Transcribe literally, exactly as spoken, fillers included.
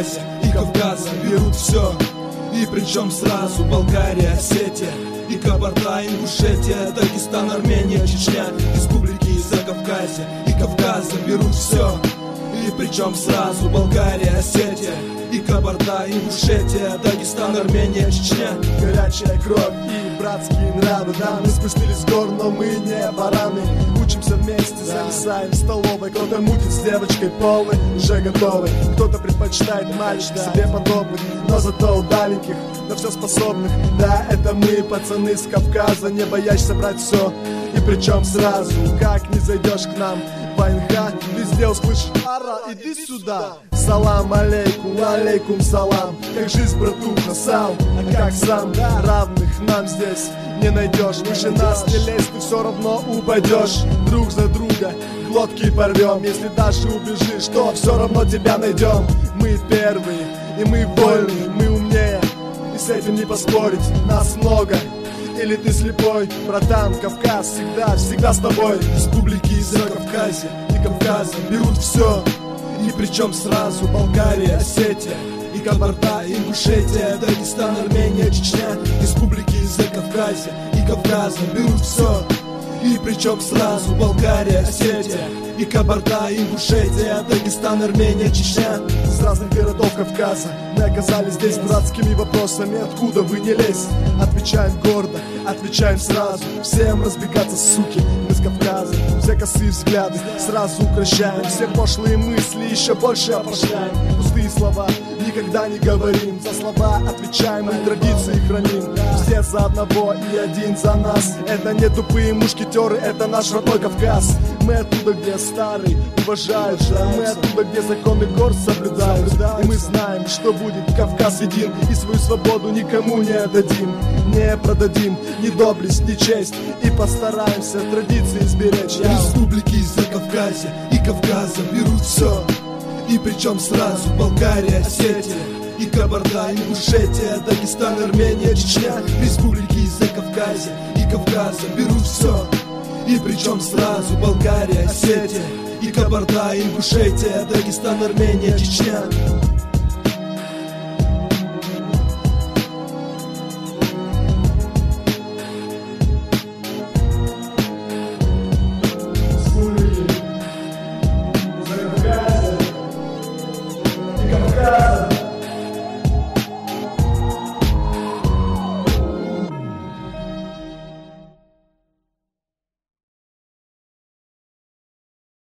Закавказья и Кавказа берут все. И причем сразу Болгария, Осетия и Кабарда, Ингушетия, Дагестан, Армения, Чечня, республики Закавказья и Кавказа берут все. И причем сразу Болгария, Осетия и Кабарда, Ингушетия, Дагестан, Армения, Чечня. Горячая кровь и братские нравы. Да, мы спустились с гор, но мы не бараны. Учимся вместе, зависаем в столовой. Кто-то мутит с девочкой полной, уже готовый. Кто-то предпочитает мальчик себе подобных, но зато удаленьких, на все способных. Да, это мы, пацаны с Кавказа, не боящийся брать все. И причем сразу, как не зайдешь к нам в АНХ, везде услышишь: ара, иди сюда. Салам алейкум, алейкум салам. Как жизнь, братуха, сам, а как сам? Равных нам здесь не найдешь. Выше нас не лезь, ты все равно упадешь. Друг за друга глотки порвем. Если даже убежишь, то все равно тебя найдем. Мы первые, и мы вольные, мы умнее, и с этим не поспорить. Нас много, или ты слепой? Братан, Кавказ всегда, всегда с тобой. Республики Закавказья и Кавказа берут все. И причем сразу Болгария, Осетия и Кабарда, Ингушетия, Дагестан, Армения, Чечня, республики Закавказья и Кавказа берут все. И причем сразу Болгария, Осетия и Кабарда, Ингушетия, Дагестан, Армения, Чечня. С разных городов Кавказа мы оказались здесь дурацкими вопросами: откуда вы не лезь? Отвечаем гордо, отвечаем сразу. Всем разбегаться, суки, мы с Кавказа. Все косые взгляды сразу укращаем. Все пошлые мысли еще больше опошляем. Пустые слова никогда не говорим. За слова отвечаем, мы традиции храним. Все за одного и один за нас. Это не тупые мушкетеры, это наш родной Кавказ. Мы оттуда, где старые уважают, да. Мы оттуда, где законы гор соблюдают. И мы знаем, что будет Кавказ един. И свою свободу никому не отдадим, не продадим ни доблесть, ни честь. И постараемся традиции сберечь. Республики Закавказья и Кавказа берут все. И причем сразу Болгария, Осетия и Кабарда, Ингушетия, Дагестан, Армения, Чечня, республики Закавказья и Кавказа берут все. И причем сразу Болгария, Осетия и Кабарда, Ингушетия, Дагестан, Армения, Чечня.